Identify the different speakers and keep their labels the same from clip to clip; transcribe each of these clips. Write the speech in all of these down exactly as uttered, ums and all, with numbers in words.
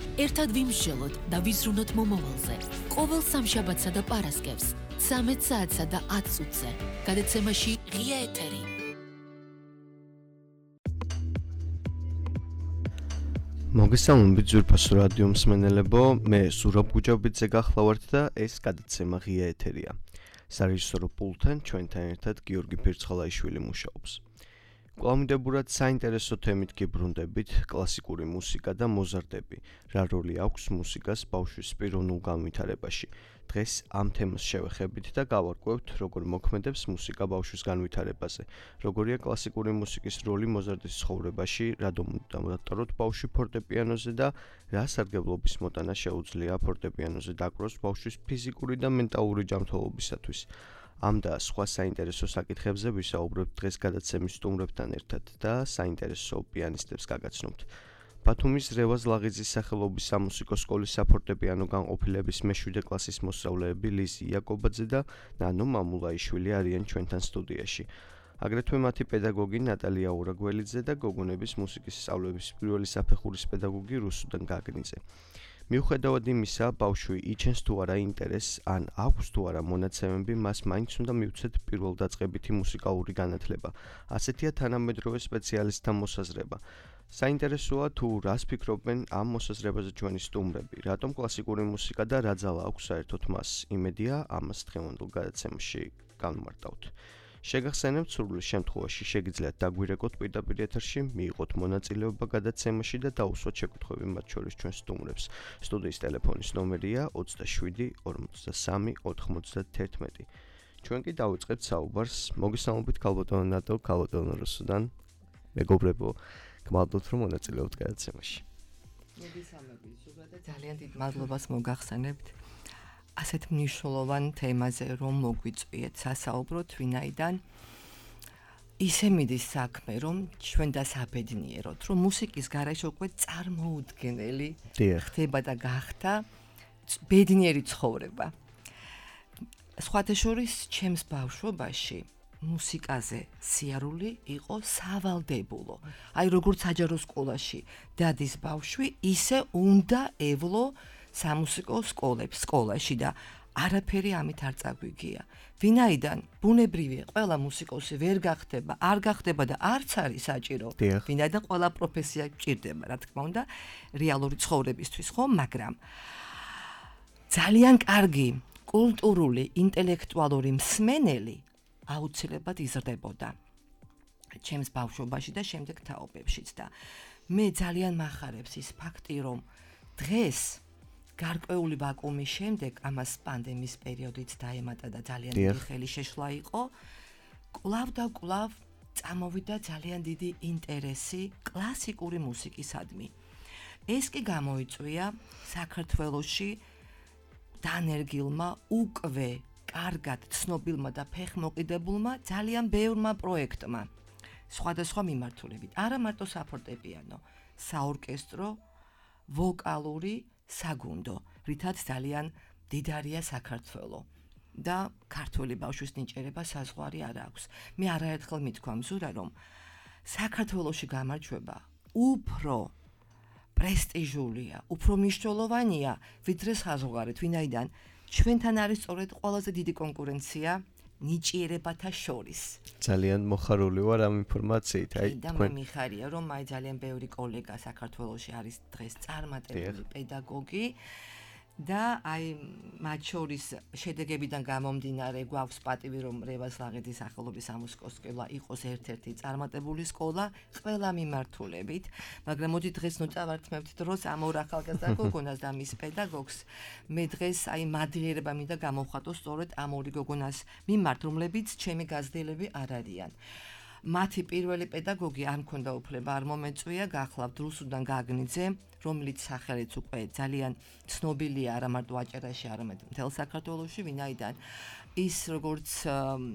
Speaker 1: ერთად ვიმსჯელოთ და ვიზრუნოთ მომავალზე. ყოველ სამშაბათსა და პარასკევს, ცამეტ საათსა და ათ წუთზე. გადაცემაში ღია ეთერი.
Speaker 2: მოგესალმებით ძვირფასო რადიო მსმენელებო, მე ზურაბ გუჯაბიძე გახლავართ და ეს გადაცემა ღია ეთერია. სარეჟისორო პულტთან ჩვენთან ერთად გიორგი ფირცხალაიშვილი მუშაობს. კვლავინდებურად საინტერესო თემით გიბრუნდებით კლასიკური მუსიკა და მოზარდები, რა როლი აქვს მუსიკას ბავშვის პიროვნულ განვითარებაში. დღეს ამ თემას შევეხებით და გავარკვევთ, როგორ მოქმედებს მუსიკა ბავშვის განვითარებაზე, როგორია კლასიკური მუსიკის როლი მოზარდის ცხოვრებაში, რადგან დავდატროთ ბავშვი ფორტეპიანოზე და რა სარგებლობის მოტანა შეუძლია ფორტეპიანოზე დაკვროს ბავშვის ფიზიკური და მენტალური ჯანმრთელობისათვის. ამ და სხვა საინტერესო საკითხებზე ვისაუბრებთ დღეს გადაცემის სტუმრებთან ერთად და საინტერესო პიანისტებს გაგაცნობთ. ბათუმის რევაზ ლაღიძის სახელობის სამუსიკო სკოლის საფორტეპიანო განყოფილების მეშვიდე კლასის მოსწავლეები ლიზი იაკობაძე და ნანო მამულაიშვილი არიან ჩვენთან სტუდიაში. აგრეთვე მათი პედაგოგი ნატალია ურაგველიძე და გოგონების მუსიკის სწავლების პირველი საფეხურის პედაგოგი რუსუდან გაგნიძე. მიუხედავად იმისა, ბავშვი იჩენს თუ არა ინტერესს, ან აქვს თუ არა მონაცემები, მას მაინც უნდა მივცეთ პირველდაწყებითი მუსიკალური განათლება. ასეთია თანამედროვე სპეციალისტთა მოსაზრება. საინტერესოა თუ რას ფიქრობენ ამ მოსაზრებაზე ჩვენი სტუმრები, რატომ კლასიკური მუსიკა და რა ძალა აქვს საერთოდ მას. იმედია, ამას დღევანდელ გადაცემაში განვმარტავთ. შეგახსენებთ, სრულ შემთხვევაში შეგიძლიათ დაგვირეკოთ პირდაპირ ეთერში, მიიღოთ მონაწილეობა გადაცემაში და დაუსვათ შეკითხვები მათ შორის ჩვენ სტუმრებს. სტუდიის ტელეფონის ნომერია ოცდაშვიდი ორმოცდასამი ოთხმოცდაათი. ჩვენ კი დავიწყებთ საუბარს. მოგესალმებით ქალბატონო ნატო, ქალბატონო რუსუდან. მეგობრებო, გმადლობთ რომ მონაწილეობთ გადაცემაში.
Speaker 3: მოგესალმებით, ზურაბ და ძალიან დიდ მადლობას მოგახსენებთ. ასეთ მნიშვნელოვან თემაზე რომ მოგვიწვიეთ სასაუბროთ, ვინაიდან ისე მიდის საქმე, რომ ჩვენ დასაბედნიეროთ, რომ მუსიკის გარეშე უკვე წარმოუდგენელი ხდება და გახდა ბედნიერი ცხოვრება. სხვათა შორის ჩემს ბავშვობაში მუსიკაზე სიარული იყო სავალდებულო. აი როგორც საჯარო სკოლაში დადის ბავშვი, ისე უნდა ევლო სამუსიკო სკოლებს სკოლაში და არაფერი ამით არ წაგვიგია. ვინაიდან ბუნებრივია, ყველა მუსიკოსი ვერ გახდება, არ გახდება და არც არის საჭირო. ვინაიდან ყველა პროფესია გჭირდება, რა თქმა უნდა, რეალური ცხოვრებისთვის, ხო, მაგრამ ძალიან კარგი კულტურული, ინტელექტუალური მსმენელი აუცილებლად იზრდებოდა ჩემს ბავშვობაში და შემდეგ თაობებშიც და მე ძალიან მახარებს ის ფაქტი, რომ დღეს გარკვეული ვაკუუმის შემდეგ, ამას პანდემიის პერიოდით დაემატა და ძალიან დიდი ხელი შეშლა იყო, კვლავ და კვლავ წამოვიდა ძალიან დიდი ინტერესი კლასიკური მუსიკისადმი. ეს კი გამოიწვია საქართველოში დანერგილმა უკვე კარგად ცნობილმა და ფეხმოყიდებულმა ძალიან ბევრმა პროექტმა სხვადასხვა მიმართულებით. არა მარტო საფორტეპიანო, საორკესტრო, ვოკალური, საგუნდო, რითაც ძალიან დიდარია საქართველო და ქართველი ბავშვის ნიჭერება საზღვარი არ აქვს. მე არაერთხელ მithქვამ ზურა, რომ საქართველოში გამარჯვება უფრო პრესტიჟულია, უფრო მნიშვნელოვანია, ვიდრე საზღვარით, ვინაიდან ჩვენთან არის სწორედ ყველაზე დიდი კონკურენცია ნიჭიერებათა შორის.
Speaker 2: ძალიან მოხარული ვარ ამ ინფორმაციით.
Speaker 3: აი, და მე მიხარია, რომ აი ძალიან ბევრი კოლეგა საქართველოში არის დღეს წარმატებული პედაგოგი და აი მათ შორის შედეგებიდან გამომდინარე გვაქვს პატივი, რომ რევაზ ლაღიძის სახელობის სამუსიკო სკოლა იყოს ერთ-ერთი წარმატებული სკოლა ყველა მიმართულებით, მაგრამ მოდი დღეს ნუ წავართმევთ დროს ამ ორ ახალგაზრდა გოგონას და მის პედაგოგს. მე დღეს აი მადლიერება მინდა გამოვხატო სწორედ ამ ორი გოგონას მიმართ, რომლებიც ჩემი გაზრდილები არ არიან. მათი პირველი პედაგოგი არ მქონდა უფლება, არ მომეწვია, გახლავთ რუსუდან გაგნიძე, რომელიც სახელიც უკვე ძალიან ცნობილია არა მარტო აჭარაში, არამედ მთელ საქართველოში, ვინაიდან ის როგორც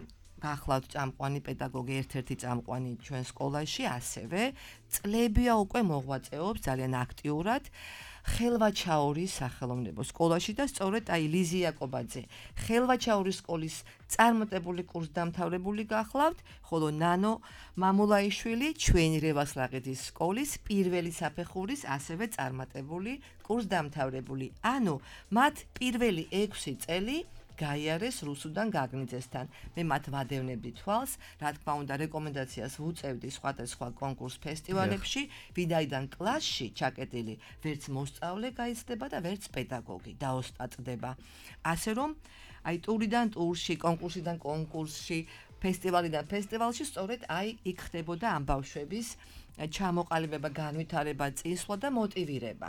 Speaker 3: გახლავთ წამყვანი პედაგოგი, ერთ-ერთი წამყვანი ჩვენ სკოლაში, ასევე წლებია უკვე მოღვაწეობს ძალიან აქტიურად ხელვაჩაურის სახელოვნებო სკოლაში და სწორედ აი ლიზი იაკობაძე ხელვაჩაურის სკოლის წარმატებული კურსდამთავრებული გახლავთ, ხოლო ნანო მამულაიშვილი ჩვენი რევასლაღიძის სკოლის პირველი საფეხურის ასევე წარმატებული კურსდამთავრებული. ანუ მათ პირველი ექვსი წელი გაიარეს რუსუდან გაგნიძესთან. მე მათ ვადევნებდი თვალს, რა თქმა უნდა, რეკომენდაციას ვუწევდი სხვადასხვა კონკურს ფესტივალებში, ვინაიდან კლასში ჩაკეტილი ვერც მოსწავლე გაიცდება და ვერც პედაგოგი დაოსტატდება. ასე რომ, აი ტურიდან ტურში, კონკურსიდან კონკურსში, ფესტივალიდან ფესტივალში სწორედ აი იქ ხდებოდა ამ ბავშვების ჩამოყალიბება, განვითარება, წინსვლა და მოტივირება.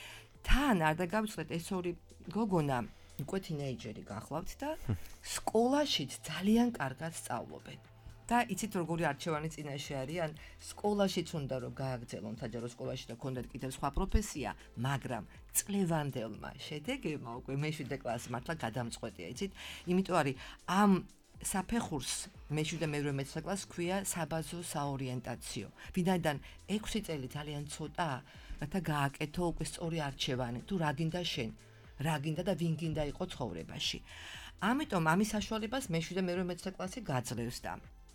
Speaker 3: თან არ დაგავიწყდეთ ეს ორი გოგონა უკვე თინეიჯერი გახლავთ და სკოლაშიც ძალიან კარგად სწავლობენ. და იცით როგორი არჩევანი წინაშე არიან, სკოლაშიც უნდა რომ გააგრძელონ საჯარო სკოლაში და ქონდეთ კიდევ სხვა პროფესია, მაგრამ წლევანდელმა შედეგებმა უკვე მეშვიდე კლასი მართლა გადამწყვეტია, იცით? იმიტომ არის ამ საფეხურს მეშვიდე მერვე მეცხრე კლასს ქვია საბაზო საორიენტაციო. ვინაიდან ექვსი წელი ძალიან ცოტაა, რათა გააკეთო უკვე სწორი არჩევანი, თუ რა გინდა შენ. რა გინდა და ვინ გინდა იყო ცხოვრებაში. ამიტომ ამის საშუალებას მეშვიდე მერვე მეცხრე კლასი გაძლევს და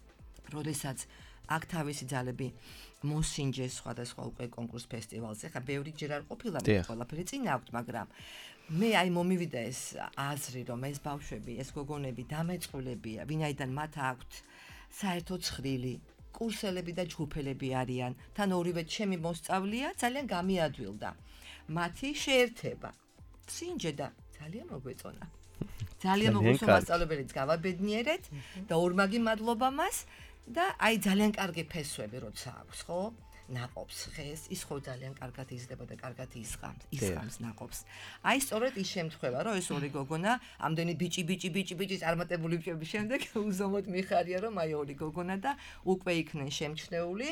Speaker 3: როდესაც აქ თავისი ძალები მოსინჯეს სხვადასხვა უკვე კონკურს ფესტივალზე, ხა ბევრი ჯერ არ ყოფილა მე ყველაფერი წინ აქვთ, მაგრამ მე აი მომივიდა ეს აზრი, რომ ეს ბავშვები, ეს გოგონები დამეწყვილებია, ვინაიდან მათ აქვთ საერთო ცხრილი კურსელები და ჯგუფელები არიან, თან ორივე ჩემი მოსწავლეა, ძალიან გამიადვილდა მათი შეერთება. სინჯე და ძალიან მოგვეწონა. ძალიან მოგვეწონა მასწავლებელიც გავაბედნიერეთ და ორმაგი მადლობა მას და აი ძალიან კარგი ფესვები როცა აქვს, ხო? ნაყოფს ხეს, ის ხო ძალიან კარგად იზრდება და კარგად ისხამს, ისხამს ნაყოფს. აი სწორედ ის შემთხვევა, რომ ეს ორი გოგონა, ამდენი ბიჭი, ბიჭი, ბიჭი, ბიჭი წარმატებული ბიჭების შემდეგ უზომოდ მიხარია, რომ აი ორი გოგონა და უკვე იქნენ შემჩნეული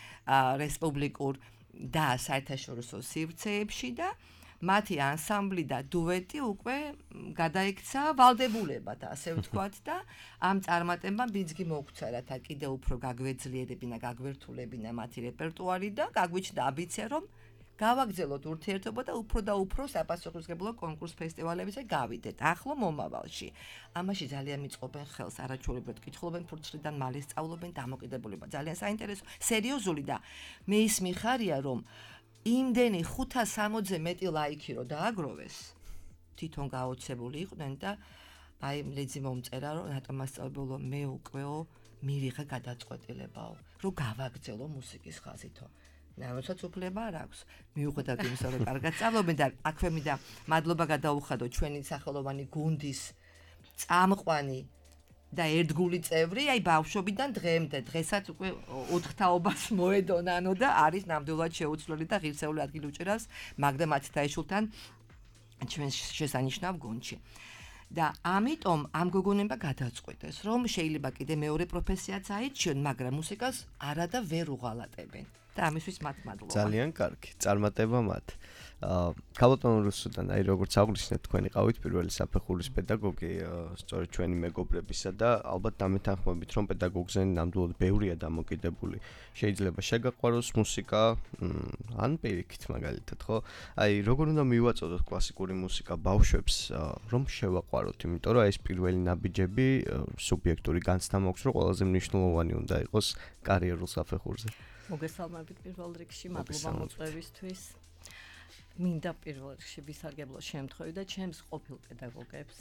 Speaker 3: რესპუბლიკურ და საერთაშორისო სივრცეებში და მათი ანსამბლი და დუეტი უკვე გადაიქცა ვალდებულებად, ასე ვთქვათ და ამ წარმატებამ ბიძგი მოგვცა, რათა კიდევ უფრო გაგვეძლიერებინა, გაგვერთულებინა მათი რეპერტუარი და გაგვიჩნდა ამბიცია, რომ გავაგრძელოთ ურთიერთობა და უფრო და უფრო საპასუხისმგებლო კონკურს ფესტივალებზე გავიდეთ ახლო მომავალში. ამაში ძალიან მიწყობენ ხელს, არაჩვეულებრივად კითხულობენ ფურცლიდან, მალე სწავლობენ დამოკიდებულება. ძალიან საინტერესო, სერიოზული და მე ის მიხარია, რომ იმდენი ხუთას სამოცზე მეტი ლაიქი რო დააგროვეს, თვითონ გაოცებული იყვნენ და აი ლეძი მომწერა, რომ რატომ მასწავლებელო მე უკвеო მივიღე გადაწყვეტილებაო, რომ გავაგრძელო მუსიკის ხაზითო. ნაოსაც უფლება არ აქვს. მიუხედავად იმისა, რომ კარგად სწავლობენ და აქვე მინდა მადლობა გადაუხადო ჩვენი სახელოვანი გუნდის წამყვანი და ერთგული წევრი, აი ბავშვობიდან დღემდე, დღესაც უკვე ოთხთაობას მოედონანო და არის ნამდვილად შეუცვლელი და ღირსეული ადგილი უჭერავს მაგდა მათთაიშვილთან ჩვენ შესანიშნავ გუნდში. და ამიტომ ამ გოგონებმა გადაწყვეტეს, რომ შეიძლება კიდე მეორე პროფესიაც აიჩიონ, მაგრამ მუსიკას არა და ვერ უღალატებენ. და ამისთვის მათ მადლობა.
Speaker 2: ძალიან კარგი, წარმატება მათ. აა ქალბატონ რუსუდან, აი როგორც აღნიშნეთ, თქვენ იყავით პირველი საფეხურის პედაგოგი, სწორედ ჩვენი მეგობრებისა და ალბათ დამეთანხმებით, რომ პედაგოგზე ნამდვილად ბევრია დამოკიდებული. შეიძლება შეგაყვაროს მუსიკა, ან პირიქით მაგალითად, ხო? აი როგორ უნდა მივაწოდოთ კლასიკური მუსიკა ბავშვებს, რომ შევაყვაროთ, იმიტომ რომ ეს პირველი ნაბიჯები სუბიექტური განცდა მაქვს, რომ ყველაზე მნიშვნელოვანი უნდა იყოს კარიერულ საფეხურზე.
Speaker 4: მოგესალმებით პირველ რიგში, მადლობა მოწვევისთვის. მინდა პირველ რიგში ვისარგებლო შემთხვევით და ჩემს ყოფილ პედაგოგებს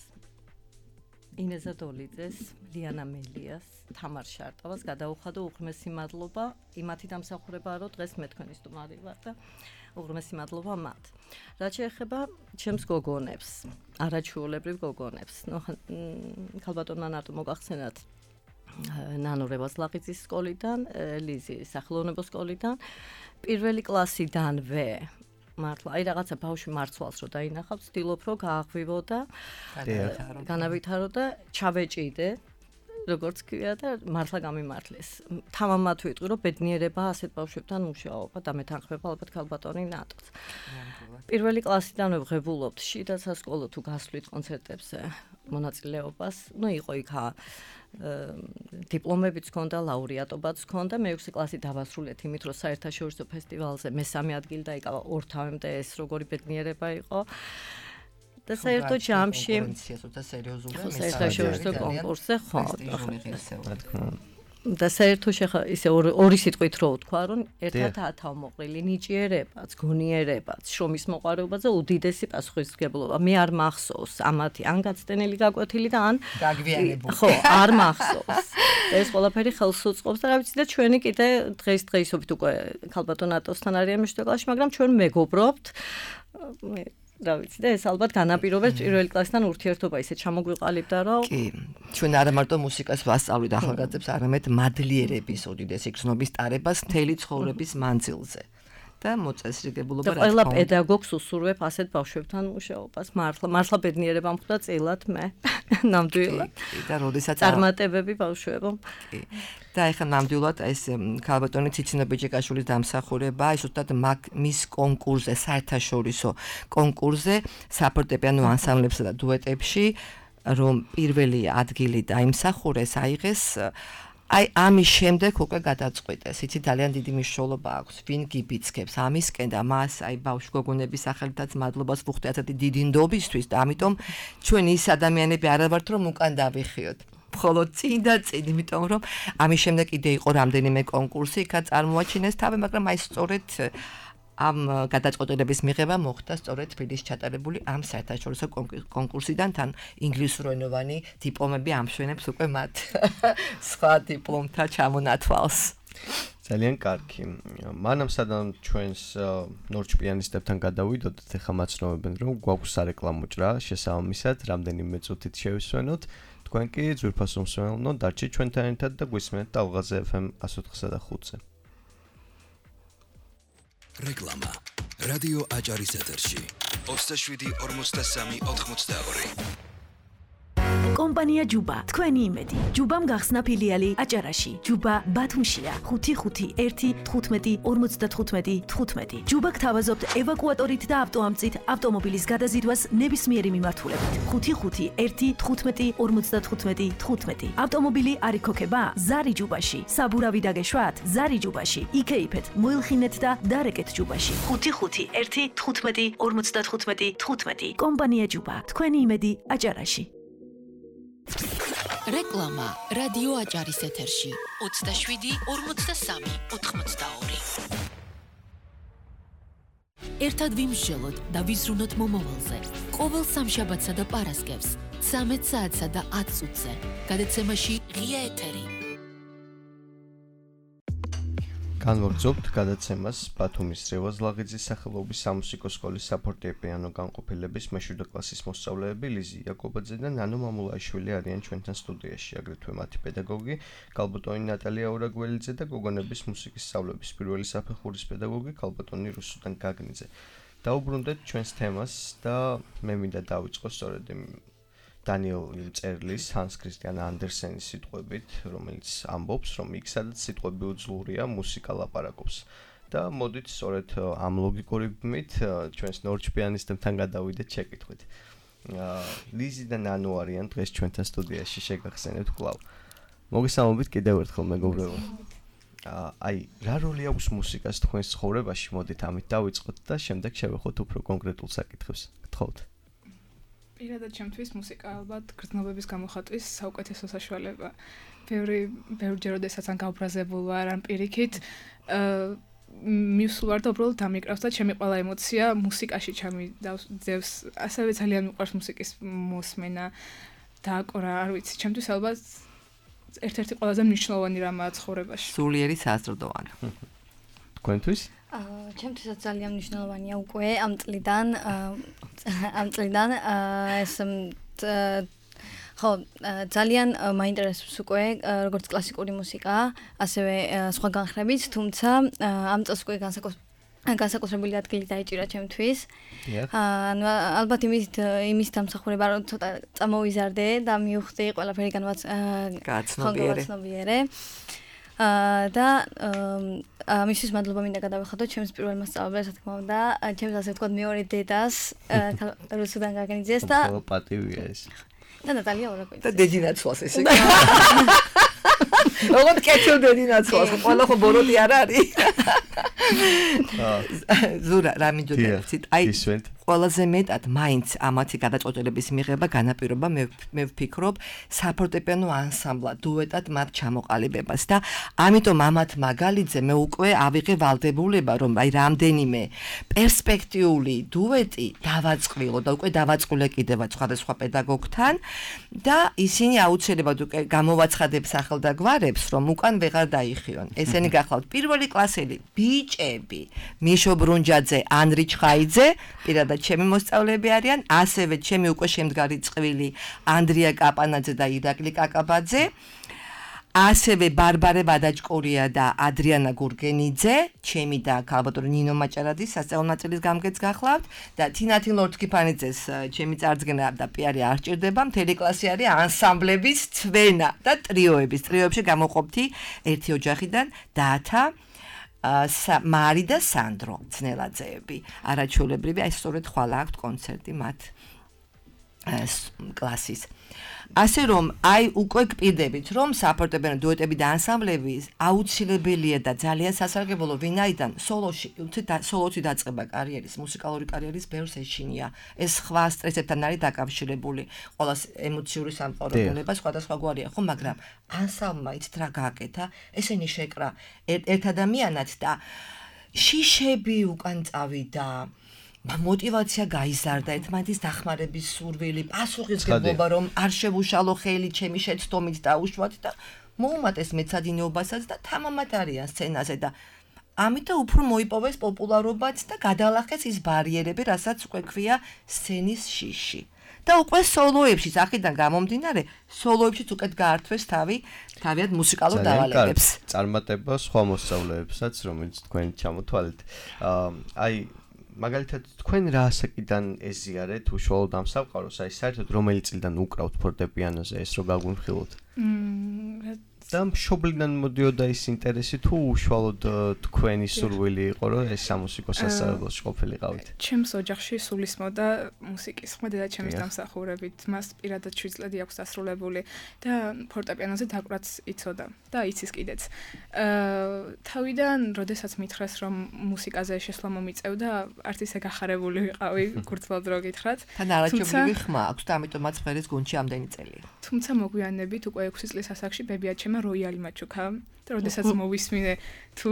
Speaker 4: ინეზა დოლიძეს, ლიანა მელიას, თამარ შარტავას გადაუხადო უღრმესი მადლობა იმათი დამსახურებაა, რომ დღეს მე თქვენი სტუმარი ვარ და უღრმესი მადლობა მათ. რაც შეეხება ჩემს გოგონებს, არაჩვეულებრივ გოგონებს. ნუ ქალბატონმა ნატო მოგახსენათ ნანო რევაზლაღიძის სკოლიდან, ლიზი სახელოვნებო სკოლიდან, პირველი კლასიდანვე მართლა აი რაღაცა ბავშვი მარცვალს რო დაინახავ, ვცდილობ რომ გააღვივო და განავითარო და ჩავეჭიდე, როგორც ქვია და მართლა გამიმართლეს. თამამად ვიტყვი რომ ბედნიერება ასეთ ბავშვებთან მუშაობა და მეთანხმება ალბათ ქალბატონი ნატოც. პირველი კლასიდან ვღებულობთ შიდა სასკოლო თუ გასვლით კონცერტებზე მონაწილეობას. ნუ იყო იქ დიპლომებიც ჰქონდა, ლაურეატობაც ჰქონდა. მეექვსე კლასი დავასრულეთ იმით, რომ საერთაშორისო ფესტივალზე მესამე ადგილი დაიკავა ორ თავემდე, ეს როგორი ბედნიერება იყო. და საერთო ჯამში საერთაშორისო კონკურსზე ხო და საერთო შეხა ისე ორი სიტყვით რო ვთქვა, რომ ერთად ათავმოყრილი ნიჭიერებაც, გონიერებაც, შრომის მოყვარეობაზე უდიდესი პასუხისმგებლობა. მე არ მახსოვს ამათი ან გაცდენილი გაკვეთილი და ან
Speaker 3: გაგვიანებული.
Speaker 4: ხო, არ მახსოვს. ეს ყველაფერი ხელს უწყობს და რა ვიცი და ჩვენი კიდე დღეს დღეისობით უკვე ქალბატონ ატოსთან არიან მეშვიდე კლასში, მაგრამ ჩვენ მეგობრობთ. მე რა ვიცი და ეს ალბათ განაპირობებს პირველი კლასიდან ურთიერთობა ისე ჩამოგვიყალიბდა რომ
Speaker 3: კი ჩვენ არა მარტო მუსიკას ვასწავლით ახალგაზრდებს, არამედ მადლიერების უდიდესი გზნობის ტარებას მთელი ცხოვრების მანძილზე. და მოწესრიგებულობა
Speaker 4: რა თქმა უნდა. და ყველა პედაგოგს უსურვებ ასეთ ბავშვებთან მუშაობას. მართლა მართლა ბედნიერება მხვდა წილად მე. ნამდვილად.
Speaker 3: და როდესაც
Speaker 4: წარმატებები ბავშვებო.
Speaker 3: კი. და ეხლა ნამდვილად ეს ქალბატონი ციცინო ბიჭიკაშვილის დამსახურება, ის უბრალოდ მის კონკურსზე, საერთაშორისო კონკურსზე, საფორტეპიანო ანსამბლებსა და დუეტებში, რომ პირველი ადგილი დაიმსახურეს, აიღეს აი ამის შემდეგ უკვე გადაწყვიტეს. იცი ძალიან დიდი მნიშვნელობა აქვს ვინ გიბიძგებს ამისკენ და მას აი ბავშვ გოგონების სახელითაც მადლობას ვუხდი ასეთი დიდი ნდობისთვის და ამიტომ ჩვენ ის ადამიანები არ ვართ რომ უკან დავიხიოთ. მხოლოდ წინ და წინ, იმიტომ რომ ამის შემდეგ კიდე იყო რამდენიმე კონკურსი, იქაც წარმოაჩინეს თავი, მაგრამ აი სწორედ ამ გადაწყვეტილების მიღება მოხდა სწორედ თბილისში ჩატარებული ამ საერთაშორისო კონკურსიდან, თან ინგლისურენოვანი დიპლომები ამშვენებს უკვე მათ სხვა დიპლომთა ჩამონათვალს.
Speaker 2: ძალიან კარგი. მანამ სადამ ჩვენს ნორჩ პიანისტებთან გადავიდოდეთ, ახლა მაცნობებენ რომ გვაქვს სარეკლამო ჭრა, შესაბამისად, რამდენიმე წუთით შევისვენოთ. თქვენ კი ძვირფასო მსმენელნო დარჩით ჩვენთან ერთად და გვისმენთ ტალღაზე ეფ ემ εκατს ოთხსა და ხუთზე.
Speaker 5: რეკლამა. რადიო აჭარის ეთერში. ოცდაშვიდი ორმოცდასამი ოთხმოცდაორი.
Speaker 6: კომპანია ჯუბა, თქვენი იმედი. ჯუბამ გახსნა ფილიალი აჭარაში. ჯუბა ბათუმშია. ხუთი ხუთი ერთი თხუთმეტი ორმოცდათხუთმეტი თხუთმეტი. ჯუბა გთავაზობთ ევაკუატორით და ავტოამწით ავტომობილის გადაზიდვას ნებისმიერი მიმართულებით. ხუთი ხუთი ერთი თხუთმეტი ორმოცდათხუთმეტი თხუთმეტი. ავტომობილი არ იქოქება? ზარი ჯუბაში. საბურავი დაგეშვათ? ზარი ჯუბაში. იქეიფეთ, მოილხინეთ და დარეკეთ ჯუბაში. ხუთი ხუთი ერთი თხუთმეტი ორმოცდათხუთმეტი თხუთმეტი. კომპანია ჯუბა, თქვენი იმედი აჭარაში.
Speaker 1: რეკლამა რადიო აჭარის ეთერში ოცდაშვიდი ორმოცდასამი ოთხმოცდაორი. ერთად ვიმსჯელოთ და ვიზრუნოთ მომავალზე. ყოველ სამშაბათსა და პარასკევს ცამეტ საათსა და ათ წუთზე გადაცემაში ღია ეთერი.
Speaker 2: განვაგრძობთ გადაცემას ბათუმის რევაზ ლაღიძის სახელობის სამუსიკო სკოლის საფორტეპიანო განყოფილების მეშვიდე კლასის მოსწავლეები ლიზი იაკობაძე და ნანო მამულაიშვილი არიან ჩვენთან სტუდიაში, აგრეთვე მათი პედაგოგი ქალბატონი ნატალია ურაგველიძე და გოგონების მუსიკის სწავლების პირველი საფეხურის პედაგოგი ქალბატონი რუსუდან გაგნიძე. დაუბრუნდეთ ჩვენს თემას და მე მინდა დავიწყო სწორედ დანიელ წერლის, ჰანს ქრისტიან ანდერსენის სიტყვებით, რომელიც ამბობს, რომ იქ სადაც სიტყვები უძლურია, მუსიკა ლაპარაკობს. და მოდით სწორედ ამ ლოგიკური ბმით ჩვენს ნორჩ პიანისტებთან გადავიდეთ შეკითხვით. ლიზი და ნანო არიან დღეს ჩვენთან სტუდიაში, შეგახსენებთ კვლავ. მოგესალმებით კიდევ ერთხელ მეგობრებო. აი, რა როლი აქვს მუსიკას თქვენს ცხოვრებაში? მოდით ამით დავიწყოთ და შემდეგ შევეხოთ უფრო კონკრეტულ საკითხებს. გთხოვთ.
Speaker 7: პირადად ჩემთვის მუსიკა ალბათ გრძნობების გამოხატვის საუკეთესო საშუალება. ბევრი ბევრჯერ როდესაც ან გავბრაზებულ ვარ, ან პირიქით, მივსულ ვარ და უბრალოდ დამიკრავს და ჩემი ყველა ემოცია მუსიკაში ჩამიძევს. ასევე ძალიან მიყვარს მუსიკის მოსმენა და აკორა, არ ვიცი, ჩემთვის ალბათ ერთ-ერთი ყველაზე მნიშვნელოვანი რამაა ცხოვრებაში.
Speaker 3: სულიერი საზრდოანი.
Speaker 2: თქვენთვის?
Speaker 8: აა ჩემთვისაც ძალიან მნიშვნელოვანია უკვე ამ წლიდან ამ წლიდან ეს ხო ძალიან მაინტერესებს უკვე როგორც კლასიკური მუსიკა, ასევე სხვა განხრებით, თუმცა ამ წელს უკვე განსაკუთრებული ადგილი დაიჭირა ჩემთვის. ანუ ალბათ იმის იმის დამსახურება რომ ცოტა წამოვიზარდე და მივხვდი ყველაფერი განვაცნობიერე. და მისთვის მადლობა მინდა გადავეხადო ჩემს პირველ მასწავლებლებს, რა თქმა უნდა, ჩემს ასე ვთქვათ მეორე დედას რუსუდან გაგენიძიეს და
Speaker 2: პატივია ეს.
Speaker 8: და ნატალია ორაკოიძე.
Speaker 3: და დედინაცვალს ესე. ოღონდ კეთილ დედინაცვალს, ყველა ხო ბოროტი არ არის. ზურა, რა მინდოდა, აი ყველაზე მეტად მაინც ამათი გადაწყვეტილების მიღება განაპირობა მე მე ვფიქრობ საფორტეპიანო ანსამბლად დუეტად მათ ჩამოყალიბებას და ამიტომ ამათ მაგალითზე მე უკვე ავიღე ვალდებულება რომ აი რამდენიმე პერსპექტიული დუეტი დავაწყვილო და უკვე დავაწყვილე კიდევაც სხვადასხვა პედაგოგთან და ისინი აუცილებლად უკვე გამოვაცხადებ სახელდაგვარებს რომ უკან ვეღარ დაიხიონ ესენი გახლავთ პირველი კლასელი ბიჭები მიშო ბრუნჯაძე ანრი ჩხაიძე პირადად ჩემი მოსწავლეები არიან, ასევე ჩემი უკვე შემდგარი წყვილი ანდრია კაპანაძე და ირაკლი კაკაბაძე, ასევე ბარბარე ბადაჭკორია და ადრიანა გურგენიძე, ჩემი და ქალბატონი ნინო მაჭარაძის სასწავლო ნაწილის გამგეც გახლავთ და თინათი ლორთქიფანიძეს ჩემი წარდგენა და პიარი არ სჭირდება, მთელი კლასი არის ანსამბლების თვენა და ტრიოების, ტრიოებში გამოყოფთი ერთი ოჯახიდან დათა მარი და სანდრო ძნელაძეები არაჩვეულებრივი აი სწორედ ხვალ აქვთ კონცერტი მათ კლასის ასე რომ აი უკვე გპირდებით რომ საფორტეპიანო დუეტები და ანსამბლები აუცილებელია და ძალიან სასარგებლო ვინაიდან სოლოში სოლოთი დაწყება კარიერის მუსიკალური კარიერის ბევრს ეშინია ეს სხვა სტრესებთან არის დაკავშირებული ყოველას ემოციური სამყაროება სხვადასხვაგვარია ხო მაგრამ ანსამბლმა იცით რა გააკეთა ესენი შეკრა ერთ ადამიანად და შიშები უკან წავიდა მოტივაცია გაიზარდა ერთმანეთის დახმარების სურვილი პასუხისმგებლობა რომ არ შევუშალო ხელი ჩემი შეცდომით და უშუალოდ და მოუმატეს მეცადინეობასაც და თამამად არიან სცენაზე და ამიტომ უფრო მოიპოვეს პოპულარობაც და გადალახეს ის ბარიერები რასაც უკვე ქვია სცენის შიში და უკვე სოლოებში აქედან გამომდინარე სოლოებშიც უკეთ გაართვეს თავი თავიანთ მუსიკალურ დავალებებს
Speaker 2: წარმატება სხვა მოსწავლეებსაც რომელიც თქვენ ჩამოთვალეთ აი მაგალითად თქვენ რა ასაკიდან ეზიარეთ უშუალოდ ამ სამყაროს აი საერთოდ რომელი წლიდან უკრავთ ფორტეპიანოზე ეს რო გაგვიმხილოთ და მშობლიდან მოდიოდა ის ინტერესი თუ უშუალოდ თქვენი სურვილი იყო რომ ეს სამუსიკო სასწავლებელში ყოფილიყავით
Speaker 7: ჩემს ოჯახში სულ ისმოდა მუსიკის ხმა დედა ჩემის დამსახურებით მას პირადად შვიდ წლები აქვს დასრულებული და ფორტეპიანოზე დაკვრაც იცოდა და იცის კიდეც თავიდან როდესაც მითხრეს რომ მუსიკაზე შესვლა მომიწევდა არც ისე გახარებული ვიყავი გურთლად რო გითხრათ
Speaker 3: თან არაჩვეულებრივი ხმა აქვს და ამიტომაც ღერის გუნდში ამდენი წელია
Speaker 7: თუმცა მოგვიანებით უკვე ექვსი წლის ასაკში ბებიაჩემ როიალი მაჩუკა და როდესაც მოვისმინე თუ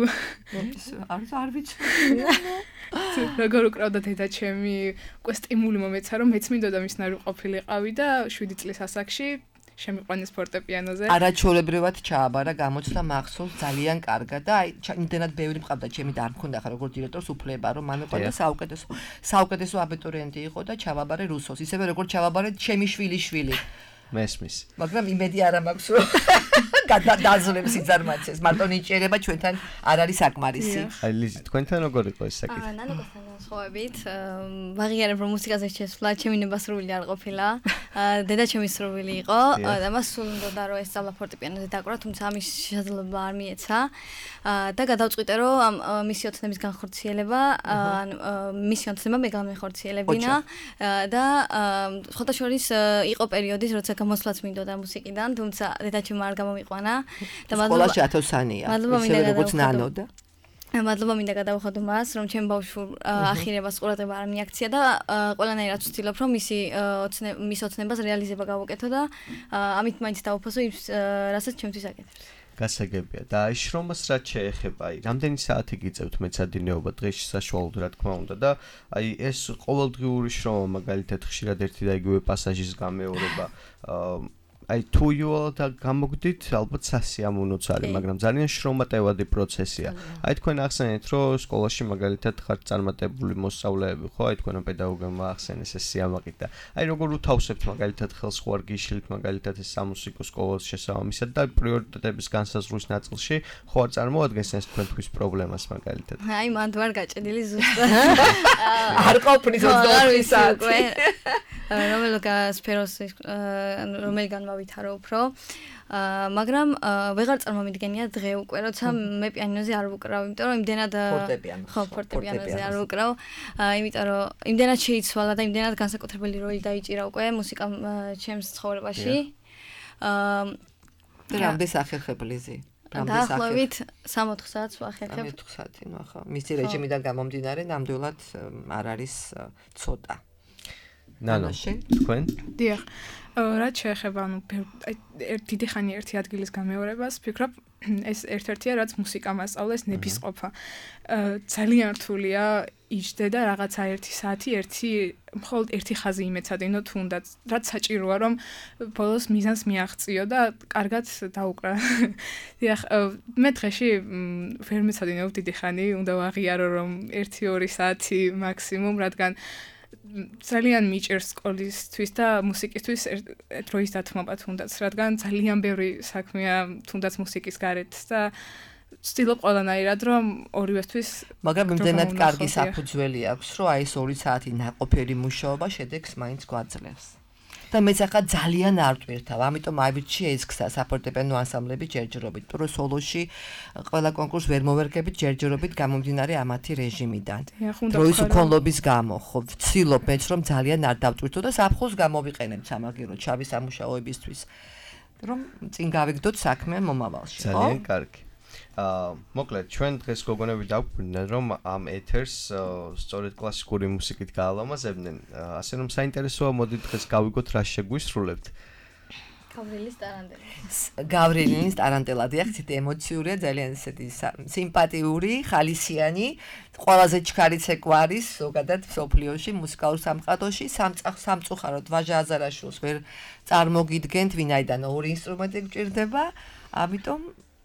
Speaker 3: არ არ ვიცი
Speaker 7: როგორ უკრავდა დედაჩემი უკვე სტიმული მომეცა რომ მეც მინდოდა მის ნაირ ყოფილიყავი და შვიდი წლის ასაკში შემიყვანეს ფორტეპიანოზე
Speaker 3: არაჩვეულებრივად ჩააბარა გამოცდა მახსოვს ძალიან კარგად და აი იმდენად ბევრი მყავდა ჩემი და არ მქონდა ხა როგორ დირექტორს უფლება რომ მან უყურდა საუკეთესო საუკეთესო აბიტურიენტი იყო და ჩავაბარე რუსოს ისევე როგორ ჩავაბარე ჩემი შვილი შვილი
Speaker 2: მესმის
Speaker 3: მაგრამ იმედი არ მაქვს რომ გადაძლებს იძარმაცეს მარტო ნიჭერება ჩვენთან არ არის საკმარისი
Speaker 2: აი ლიზი თქვენთან როგორ იყო ეს საკითხი
Speaker 8: აა ნანოკოსთან განსხვავებით ვაღიარებ რომ მუსიკაზე შესვლა ჩემი ნებასრული არ ყოფილა დედა ჩემი სრული იყო და მას სულ უნდა რომ ესწავლა ფორტეპიანოზე დაკვრა თუმცა ამის შესაძლებლობა არ მიეცა და გადავწყვიტე რომ ამ მისი ოცნების განხორციელება ან მისი ოცნება მე გამეხორციელებინა და სხვათა შორის იყო პერიოდის როცა გამოსვლაც მინდოდა მუსიკიდან თუმცა დედაჩემ არ გამომიყვანა და მადლობა
Speaker 3: სკოლაში ათოსანია ისე როგორც ნანო და
Speaker 8: მადლობა მინდა გადავხადო მას რომ ჩემ ბავშვურ ახირებას ყურადღება არ მიაქცია და ყველანაირად ვცდილობ რომ მისი მის ოცნებას რეალიზება გავუკეთო და ამით მაინც დავუფასო ის რასაც ჩემთვის აკეთებს
Speaker 2: გასაგებია და აი შრომას რაც შეეხება აი რამდენი საათი გიწევთ მეცადინეობა დღეში საშუალოდ რა თქმა უნდა და აი ეს ყოველდღიური შრომა მაგალითად ხშირად ერთი და იგივე პასაჟის გამეორება აი თუ იუალად გამოგდით ალბათ სასიამოვნოც არის მაგრამ ძალიან შრომატევადი პროცესია აი თქვენ ახსენეთ რომ სკოლაში მაგალითად ხართ წარმატებული მოსწავლეები ხო აი თქვენ პედაგოგებმა ახსენეს ეს სიამაყით და აი როგორ უთავსებთ მაგალითად ხელს ხო არ გიშლით მაგალითად ეს სამუსიკო სკოლის შესაბამისად და პრიორიტეტების განსაზღვრის ნაწილში ხო არ წარმოადგენს ეს თქვენთვის პრობლემას მაგალითად
Speaker 8: აი მანდ ვარ გაჭედილი ზუსტად
Speaker 3: არ ყოფნის ოცდაოთხი საათი
Speaker 8: რომელ სფეროს რომელი განმავითარო უფრო მაგრამ ვეღარ წარმომიდგენია დღე უკვე როცა მე პიანინოზე არ ვუკრავ იმიტომ რომ იმდენად ხო ფორტეპიანოზე არ ვუკრავ იმიტომ რომ იმდენად შეიცვალა და იმდენად განსაკუთრებული როლი დაიჭირა უკვე მუსიკამ ჩემს ცხოვრებაში
Speaker 3: რამდენი სახერხებლიზი
Speaker 8: დაახლოებით სამოთხ საათს ვახერხებ
Speaker 3: სამოთხ საათი ნუ ახლა მისი რეჟიმიდან გამომდინარე ნამდვილად არ არის ცოტა
Speaker 2: ნანო თქვენ
Speaker 7: დიახ რაც შეეხება ანუ დიდი ხანი ერთი ადგილის გამეორებას ვფიქრობ ეს ერთ-ერთია რაც მუსიკა მასწავლეს ნებისყოფა ძალიან რთულია იჯდე და რაღაცა ერთი საათი ერთი მხოლოდ ერთი ხაზი იმეცადინო თუნდაც რაც საჭიროა რომ ბოლოს მიზანს მიაღწიო და კარგად დაუკრა დიახ მე დღეში ვერ მეცადინებ დიდი ხანი უნდა ვაღიარო რომ ერთი ორი საათი მაქსიმუმ რადგან ძალიან მიჭერს სკოლისთვის და მუსიკისთვის დროის დათმობა თუნდაც რადგან ძალიან ბევრი საქმეა თუნდაც მუსიკის გარეთ და ვცდილობ ყველანაირად რომ ორივესთვის
Speaker 3: მაგრამ იმდენად კარგი საფუძველი აქვს რომ აი ეს ორი საათი ნაყოფიერი მუშაობა შედეგს მაინც გვაძლევს და მეც ახლა ძალიან არ ვტვირთავ ამიტომ აივრჩია ეს გზა საფორტეპიანო ანსამბლები ჯერჯერობით პრო სოლოში ყველა კონკურს ვერ მოვერგებით ჯერჯერობით გამომდინარე ამათი რეჟიმიდან დროის უქონლობის გამო ხო ვცდილობ მეც რომ ძალიან არ დავტვირთო და საფხულს გამოვიყენებ სამაგირო ჩავი სამუშაოებისთვის რომ წინ გავიგდოთ საქმე მომავალში ხო
Speaker 2: ძალიან კარგი აა მოკლედ ჩვენ დღეს გოგონები დავგვიდნენ რომ ამ ეთერს სწორედ კლასიკური მუსიკით გაალამაზებდნენ ასე რომ საინტერესოა მოდი დღეს გავიგოთ რა შეგვისრულებთ
Speaker 8: გავრიელის ტარანტელა
Speaker 3: გავრიელის ტარანტელა დიახ ცოტა ემოციურია ძალიან ისეთი სიმპათიური ხალისიანი ყველაზე ჩქარი ცეკვა არის ზოგადად სოფლიოში მუსიკალურ სამყაროში სამწუხაროდ ვაჟა აზარაშვილს ვერ წარმოგიდგენთ ვინაიდან ორი ინსტრუმენტი გჭირდება ამიტომ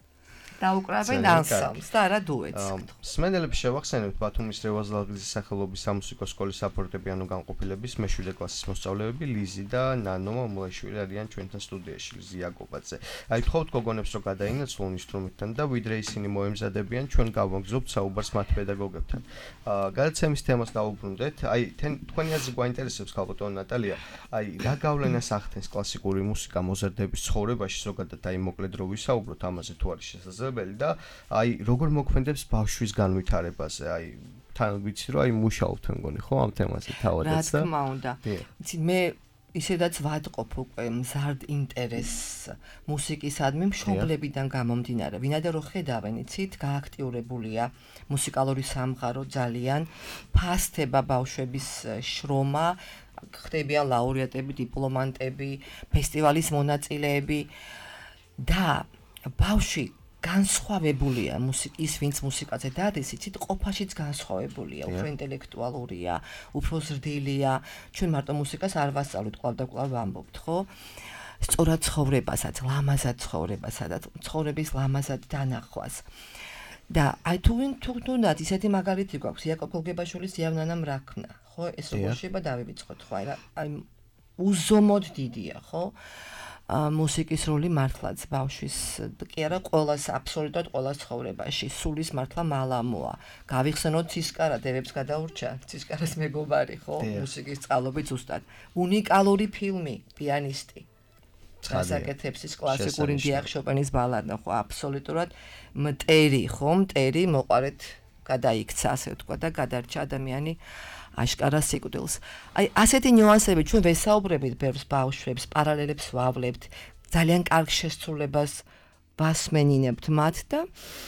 Speaker 3: დაუკრავენ ანსამბლს და არა დუეტს.
Speaker 2: მსმენელებს შევახსენებთ ბათუმის რევაზ-ლაგზის სახელობის სამუსიკო სკოლის საფორტეპიანო განყოფილების მეშვიდე კლასის მოსწავლეები ლიზი და ნანო მამულაშვილი არიან ჩვენთან სტუდიაში ლიზი იაკობაძე. აი თხოვთ გოგონებს რომ გადაინაცვლონ ინსტრუმენტთან და ვიდრე ისინი მოემზადებიან ჩვენ გავაგზავნებთ საუბარს მათ პედაგოგებთან. აა გადაცემის თემას დავუბრუნდეთ. აი თქვენი აზრი გვაინტერესებს ქალბატონო ნატალია. აი რა გავლენას ახდენს კლასიკური მუსიკა მოზარდების ცხოვრებაში ზოგადად აი მოკლედ რო ვისაუბროთ ამაზე თუ არის შესაძლებელი და აი როგორ მოქმედებს ბავშვის განვითარებაზე აი თან ვიცი რომ აი მუშაობთ მე მგონი ხო ამ თემაზე თავადაც
Speaker 3: და რა თქმა უნდა იცი მე ისედაც ვატყობ უკვე მზარდ ინტერესს მუსიკისადმი მშობლებიდან გამომდინარე ვინაიდან რო ხედავენ იცით გააქტიურებულია მუსიკალური სამყარო ძალიან ფასდება ბავშვების შრომა ხდებიან ლაურეატები დიპლომანტები ფესტივალის მონაწილეები და ბავშვი განსხვავებულია მუსიკის ვინც მუსიკაზე დადის იცით ყოფაშიც განსხვავებულია უფრო ინტელექტუალურია უფრო ზრდილია ჩვენ მარტო მუსიკას არ ვასწავლით კვლავ და კვლავ ვამბობთ ხო სწორად ცხოვრებასაც ლამაზად ცხოვრებასადაც ცხოვრების ლამაზად დანახვას და აი თუ ვინ თუ თუნდაც ისეთი მაგალითი გვაქვს იაკობ გოგებაშვილის იავნანამ რა ქნა ხო ეს როგორ შეიძლება დავივიწყოთ ხო აი უზომოდ დიდია ხო მუსიკის როლი მართლაც ბავშვის კი არა ყოველას აბსოლუტურად ყოველას ცხოვრებაში სულის მართლა მალამოა გავიხსენოთ ცისკარა დევებს გადაურჩა ცისკარას მეგობარი ხო მუსიკის წყალობით ზუსტად უნიკალური ფილმი პიანისტი გასაკეთებს ის კლასიკური დიახ შოპენის ბალადა ხო აბსოლუტურად მტერი ხო მტერი მოყარეთ გადაიქცა ასე ვთქვა და გადარჩა ადამიანი აშკარა სიკვდილს. აი ასეთი ნიუანსები ჩვენ ვესაუბრებით ბევრს ბავშვებს, პარალელებს ვავლებთ, ძალიან კარგ შესრულებას ვასმენინებთ მათ და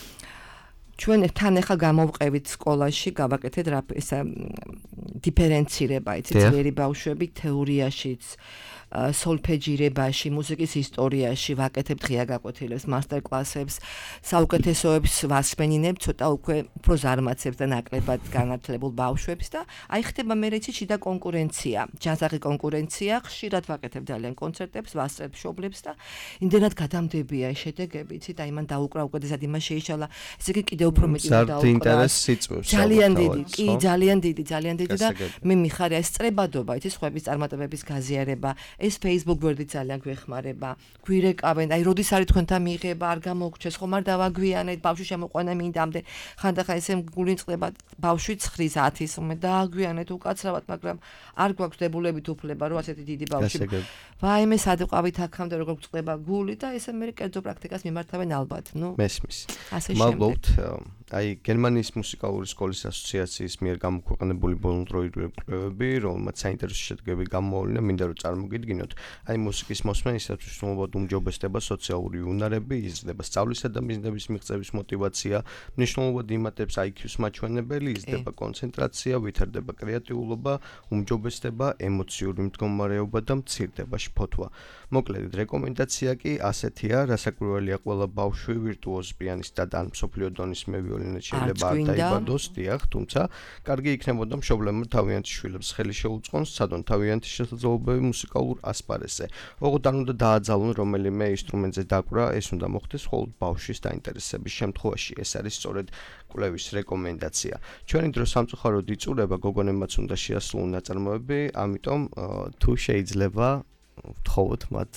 Speaker 3: ჩვენ თან ახლა გამოვყევით სკოლაში, გავაკეთეთ რა ესა დიფერენცირება, იცით, ძლიერი ბავშვები თეორიაშიც სოლფეჯირებაში, მუსიკის ისტორიაში ვაკეთებთ ღია გაკვეთილებს, მასტერ კლასებს, საუკეთესოებს ვასმენინებთ, ცოტა უკვე უფრო ზარმაცებს და ნაკლებად განათლებულ ბავშვებს და აი ხდება მე რეცი შიდა კონკურენცია, ჯაზაღი კონკურენცია, ხშირად ვაკეთებ ძალიან კონცერტებს, ვასწრებ მშობლებს და იმდენად გადამდებია შედეგები, იცით, აი მან დაუკრა უკეთესად იმას შეიშალა, ესე იგი კიდევ უფრო მეტი
Speaker 2: დაუკრა.
Speaker 3: ძალიან დიდი, კი, ძალიან დიდი, ძალიან დიდი და მე მიხარია ეს სწრებადობა, იცით, სხვების წარმატებების გაზიარება ეს Facebook გვერდი ძალიან გვეხმარება. გვირეკავენ, აი როდის არის თქვენთან მიიღება, არ გამოგჩეს, ხომ არ დავაგვიანეთ, ბავშვი შემოყვანა მინდამდე. ხანდახან ესე გული წყდება, ბავშვი ცხრის ათის უმე დააგვიანეთ უკაცრავად, მაგრამ არ გვაქვს დებულებით უფლება, რომ ასეთი დიდი ბავშვი. ვაიმე, სად ვყავით აქამდე, როგორ გვწყდება გული და ესე მე კერძო პრაქტიკას მიმართავენ ალბათ, ნუ.
Speaker 2: მესმის.
Speaker 3: ასე
Speaker 2: მადლობთ. აი გერმანიის მუსიკალური სკოლის ასოციაციის მიერ გამოქვეყნებული ბოლონდროიდული კვლევები, რომელმაც საინტერესო შედეგები გამოავლინა, მინდა რომ წარმოგიდგინოთ. აი მუსიკის მოსმენისათვის მნიშვნელოვნად უმჯობესდება სოციალური უნარები, იზრდება სწავლისა და მიზნების მიღწევის мотиваცია, მნიშვნელოვნად იმატებს I Q-ს მაჩვენებელი, იზრდება კონცენტრაცია, ვითარდება კრეატიულობა, უმჯობესდება ემოციური მდგომარეობა და მცირდება შფოთვა. მოკლედ რეკომენდაცია კი ასეთია, რასაკვირველია ყველა ბავშვი ვირტუოზ პიანისტად ან მსოფლიო დონის მევიოლინედ შეიძლება არ დაიბადოს, დიახ, თუმცა კარგი იქნებოდა მშობლებმა თავიანთი შვილებს ხელი შეუწყონ სცადონ თავიანთი შესაძლებლობები მუსიკალურ ასპარესზე. ოღონდ არ უნდა დააძალონ რომელიმე ინსტრუმენტზე დაკვრა, ეს უნდა მოხდეს მხოლოდ ბავშვის დაინტერესების შემთხვევაში. ეს არის სწორედ კვლევის რეკომენდაცია. ჩვენი დრო სამწუხაროდ იწურება, გოგონებმაც უნდა შეასრულონ ნაწარმოები, ამიტომ თუ შეიძლება ვთხოვოთ მათ.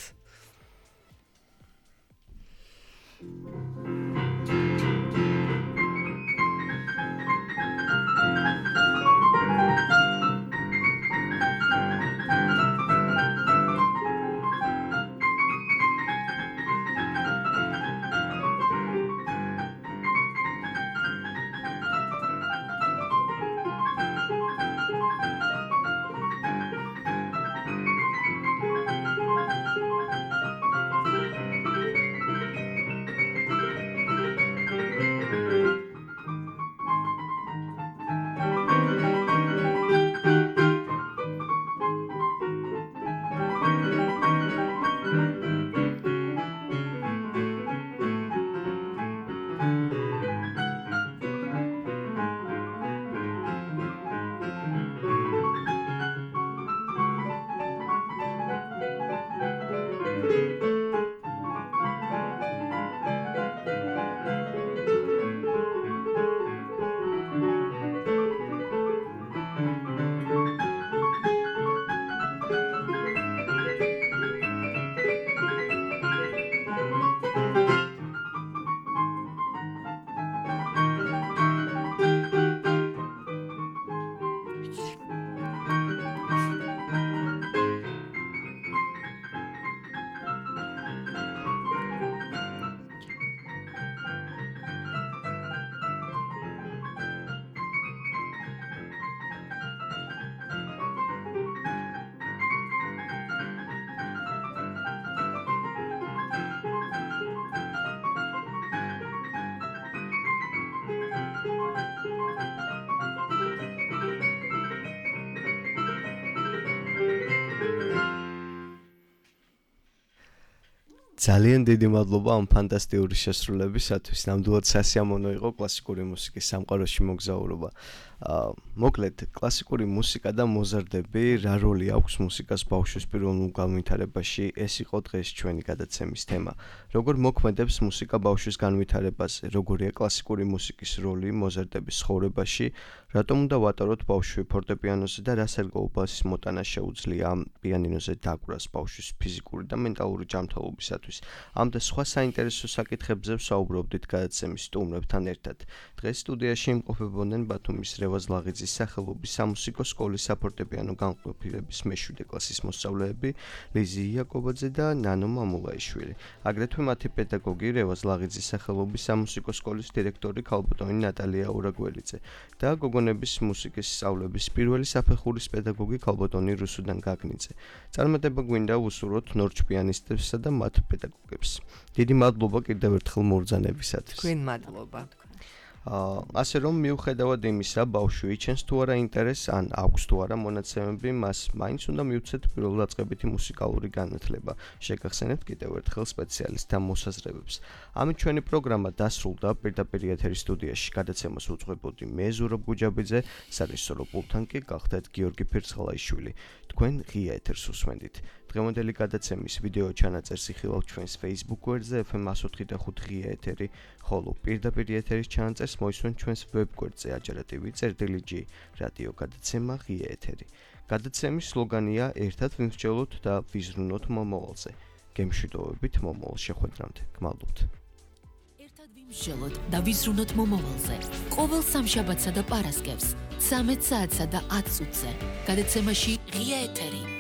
Speaker 2: ძალიან დიდი მადლობა ამ ფანტასტიკური შესრულებისათვის. ნამდვილად სასიამოვნო იყო კლასიკური მუსიკის სამყაროში მოგზაურობა. აა მოკლედ კლასიკური მუსიკა და მოზარდები რა როლი აქვს მუსიკას ბავშვის პიროვნულ განვითარებაში, ეს იყო დღეს ჩვენი გადაცემის თემა. როგორ მოქმედებს მუსიკა ბავშვის განვითარებაზე, როგორია კლასიკური მუსიკის როლი მოზარდების ცხოვრებაში, რატომ უნდა ვატაროთ ბავშვი ფორტეპიანოზე და რა სარგებლობას მოტანა შეუძლია ამ პიანინოზე დაკვრას ბავშვის ფიზიკური და მენტალური ჯანმრთელობისათვის. ამ და სხვა საინტერესო საკითხებზე ვსაუბრობდით გადაცემის სტუმრებთან ერთად. დღეს სტუდიაში იმყოფებოდნენ ბათუმის რევაზ ლაღიძის სახელობის სამუსიკო სკოლის საფორტეპიანო განყოფილების მეშვიდე კლასის მოსწავლეები ლიზი იაკობაძე და ნანო მამულაიშვილი. აგრეთვე მათი პედაგოგი რევაზ ლაღიძის სახელობის სამუსიკო სკოლის დირექტორი ქალბატონი ნატალია ურაგველიძე და გოგონების მუსიკის სწავლების პირველი საფეხურის პედაგოგი ქალბატონი რუსუდან გაგნიძე. წარმატება გვინდა ვუსურვოთ ნორჩ პიანისტებსა და მათ პედაგოგებს. დიდი მადლობა კიდევ ერთხელ მობრძანებისათვის.
Speaker 3: თქვენ მადლობა.
Speaker 2: აა ასე რომ მიუხედავად იმისა, ბავშვი იჩენს თუ არა ინტერესს ან აქვს თუ არა მონაცემები, მას მაინც უნდა მიუცეთ პირველდაწყებითი მუსიკალური განათლება. შეგახსენებთ კიდევ ერთხელ სპეციალისტთა მოსაზრებებს. ამით ჩვენი პროგრამა დასრულდა. პირდაპირ ეთერის სტუდიაში გადაცემას უძღვებოდი მე ზურაბ გუჯაბიძე, სარეჟისორო პულტთან კი გახდათ გიორგი ფერცხალაიშვილი. თქვენ ღია ეთერს უსმენდით. დღევანდელი გადაცემის ვიდეო ჩანაწერს იხილავთ ჩვენს Facebook გვერდზე F M one oh five ღია ეთერი, ხოლო პირდაპირ ეთერის ჩანაწერს მოისმენთ ჩვენს ვებ გვერდზე ajarativi.gr რადიო გადაცემა ღია ეთერი. გადაცემის სლოგანია ერთად ვიმსჯელოთ და ვიზრუნოთ მომავალზე. გემშვიდობებით მომავალ შეხვედრამდე. გმადლობთ.
Speaker 1: ერთად ვიმსჯელოთ და ვიზრუნოთ მომავალზე. ყოველ სამშაბათსა და პარასკევს, ცამეტ საათსა და ათ წუთზე. გადაცემაში ღია ეთერი.